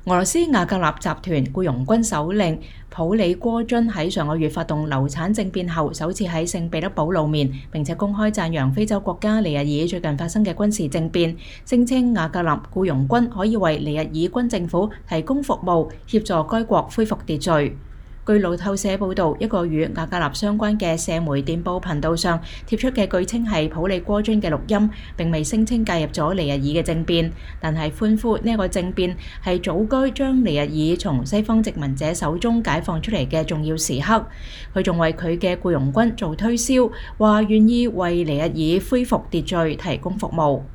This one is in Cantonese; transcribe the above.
俄羅斯瓦格納集團僱傭軍首領普里戈津喺上個月發動流產政變後，首次喺聖彼得堡露面，並且公開讚揚非洲國家尼日爾最近發生嘅軍事政變，聲稱瓦格納僱傭軍可以為尼日爾軍政府提供服務，協助該國恢復秩序。據路透社報導，一個與瓦格納相關嘅社媒電報頻道上貼出嘅據稱係普里戈津嘅錄音，並未聲稱介入咗尼日爾嘅政變，但係歡呼呢一個政變係早該將尼日爾從西方殖民者手中解放出嚟嘅重要時刻。佢仲為佢嘅僱傭軍做推銷，話願意為尼日爾恢復秩序提供服務。